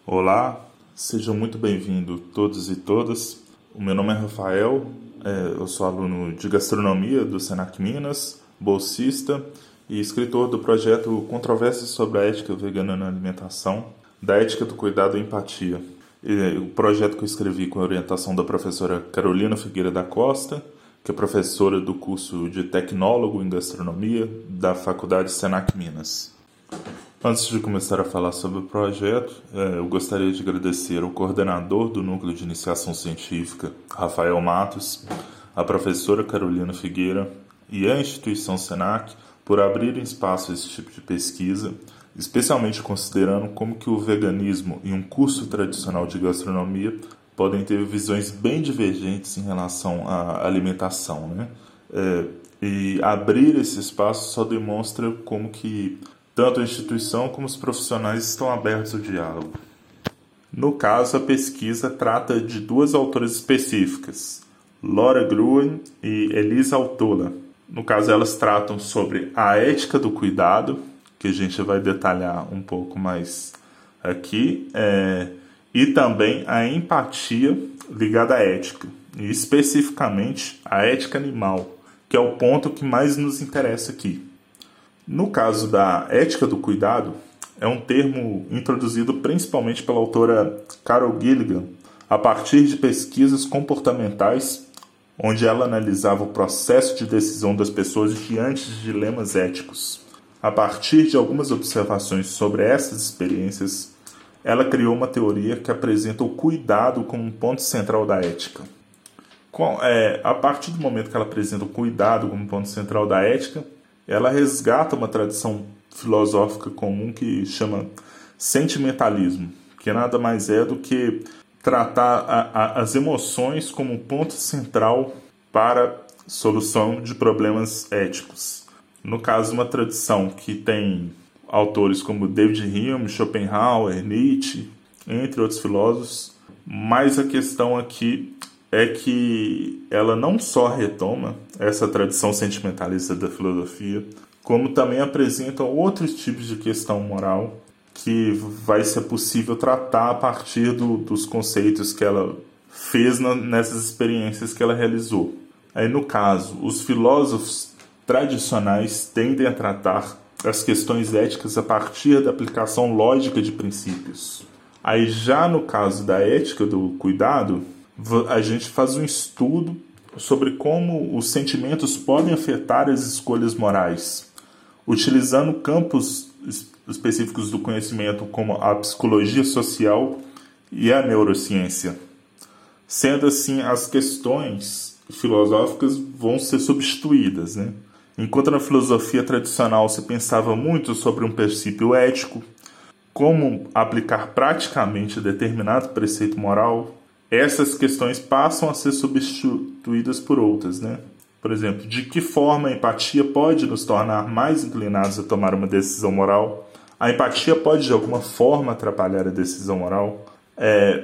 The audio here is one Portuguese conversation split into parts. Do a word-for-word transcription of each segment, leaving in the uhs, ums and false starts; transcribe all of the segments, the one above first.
Olá, sejam muito bem-vindos todos e todas. O meu nome é Rafael, é, eu sou aluno de gastronomia do Senac Minas, bolsista e escritor do projeto Controvérsias sobre a Ética Vegana na Alimentação, da Ética do Cuidado e Empatia. E, o projeto que eu escrevi com a orientação da professora Carolina Figueira da Costa, que é professora do curso de Tecnólogo em Gastronomia da Faculdade Senac Minas. Antes de começar a falar sobre o projeto, eu gostaria de agradecer ao coordenador do Núcleo de Iniciação Científica, Rafael Matos, a professora Carolina Figueira e a instituição Senac por abrirem espaço a esse tipo de pesquisa, especialmente considerando como que o veganismo e um curso tradicional de gastronomia podem ter visões bem divergentes em relação à alimentação, né? É, e abrir esse espaço só demonstra como que tanto a instituição como os profissionais estão abertos ao diálogo. No caso, a pesquisa trata de duas autoras específicas, Laura Gruen e Elisa Altola. No caso, elas tratam sobre a ética do cuidado, que a gente vai detalhar um pouco mais aqui, é, e também a empatia ligada à ética, e especificamente a ética animal, que é o ponto que mais nos interessa aqui. No caso da ética do cuidado, é um termo introduzido principalmente pela autora Carol Gilligan, a partir de pesquisas comportamentais, onde ela analisava o processo de decisão das pessoas diante de dilemas éticos. A partir de algumas observações sobre essas experiências, ela criou uma teoria que apresenta o cuidado como um ponto central da ética. Com, é, a partir do momento que ela apresenta o cuidado como ponto central da ética, ela resgata uma tradição filosófica comum que chama sentimentalismo, que nada mais é do que tratar a, a, as emoções como um ponto central para a solução de problemas éticos. No caso, uma tradição que tem autores como David Hume, Schopenhauer, Nietzsche, entre outros filósofos, mas a questão aqui é que ela não só retoma essa tradição sentimentalista da filosofia, como também apresenta outros tipos de questão moral que vai ser possível tratar a partir do, dos conceitos que ela fez na, nessas experiências que ela realizou. Aí, no caso, os filósofos tradicionais tendem a tratar as questões éticas a partir da aplicação lógica de princípios. Aí, já no caso da ética do cuidado, a gente faz um estudo sobre como os sentimentos podem afetar as escolhas morais, utilizando campos específicos do conhecimento como a psicologia social e a neurociência. Sendo assim, as questões filosóficas vão ser substituídas, né? Enquanto na filosofia tradicional se pensava muito sobre um princípio ético, como aplicar praticamente determinado preceito moral, essas questões passam a ser substituídas por outras, né? Por exemplo, de que forma a empatia pode nos tornar mais inclinados a tomar uma decisão moral? A empatia pode, de alguma forma, atrapalhar a decisão moral? É,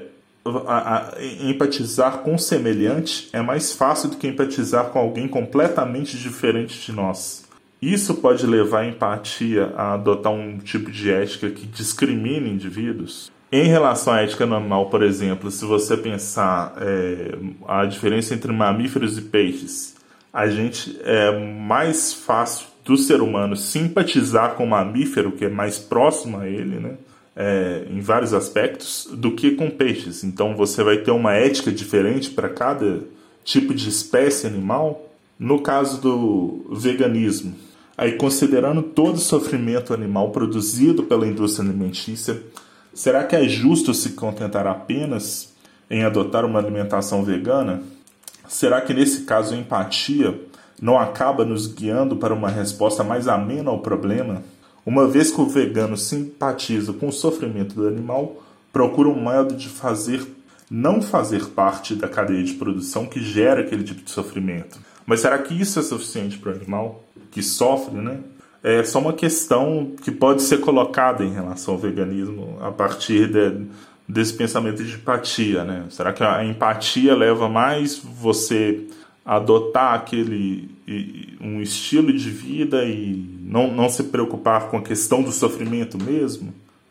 a, a, empatizar com o semelhante é mais fácil do que empatizar com alguém completamente diferente de nós. Isso pode levar a empatia a adotar um tipo de ética que discrimine indivíduos? Em relação à ética animal, por exemplo, se você pensar é, a diferença entre mamíferos e peixes, a gente é mais fácil do ser humano simpatizar com o mamífero, que é mais próximo a ele, né, é, em vários aspectos, do que com peixes. Então você vai ter uma ética diferente para cada tipo de espécie animal. No caso do veganismo, aí considerando todo o sofrimento animal produzido pela indústria alimentícia, será que é justo se contentar apenas em adotar uma alimentação vegana? Será que nesse caso a empatia não acaba nos guiando para uma resposta mais amena ao problema? Uma vez que o vegano simpatiza com o sofrimento do animal, procura um modo de fazer, não fazer parte da cadeia de produção que gera aquele tipo de sofrimento. Mas será que isso é suficiente para o animal que sofre, né? É só uma questão que pode ser colocada em relação ao veganismo a partir de, desse pensamento de empatia, né? Será que a empatia leva mais você a adotar aquele um estilo de vida e não, não se preocupar com a questão do sofrimento mesmo?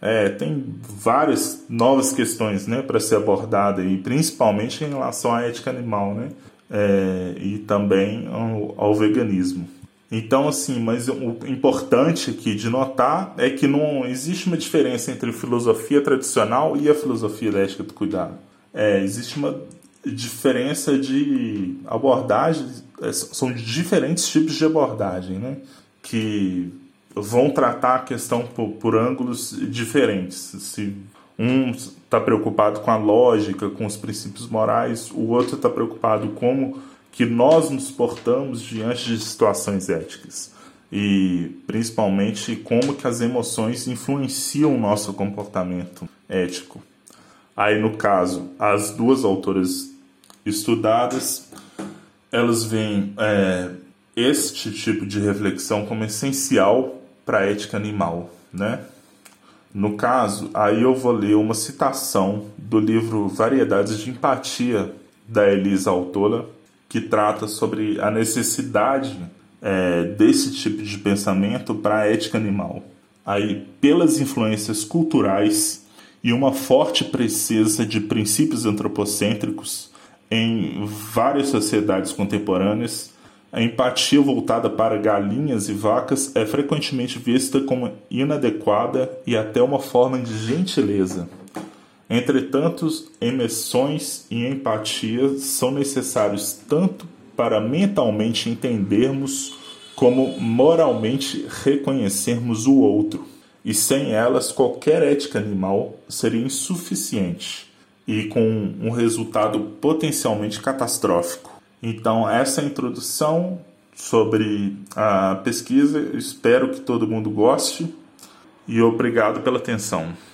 É, tem várias novas questões, né, para ser abordada, e principalmente em relação à ética animal, né, é, e também ao, ao veganismo. Então, assim, mas o importante aqui de notar é que não existe uma diferença entre a filosofia tradicional e a filosofia da ética do cuidado. É, existe uma diferença de abordagens, são diferentes tipos de abordagem, né, que vão tratar a questão por, por ângulos diferentes. Se um está preocupado com a lógica, com os princípios morais, o outro está preocupado com como que nós nos portamos diante de situações éticas. E, principalmente, como que as emoções influenciam o nosso comportamento ético. Aí, no caso, as duas autoras estudadas, elas veem é, este tipo de reflexão como essencial para a ética animal, né? No caso, aí eu vou ler uma citação do livro Variedades de Empatia, da Elisa Altola, que trata sobre a necessidade é, desse tipo de pensamento para a ética animal. Aí, pelas influências culturais e uma forte presença de princípios antropocêntricos em várias sociedades contemporâneas, a empatia voltada para galinhas e vacas é frequentemente vista como inadequada e até uma forma de gentileza. Entretanto, emoções e empatia são necessários tanto para mentalmente entendermos como moralmente reconhecermos o outro. E sem elas, qualquer ética animal seria insuficiente e com um resultado potencialmente catastrófico. Então, essa é a introdução sobre a pesquisa. Espero que todo mundo goste e obrigado pela atenção.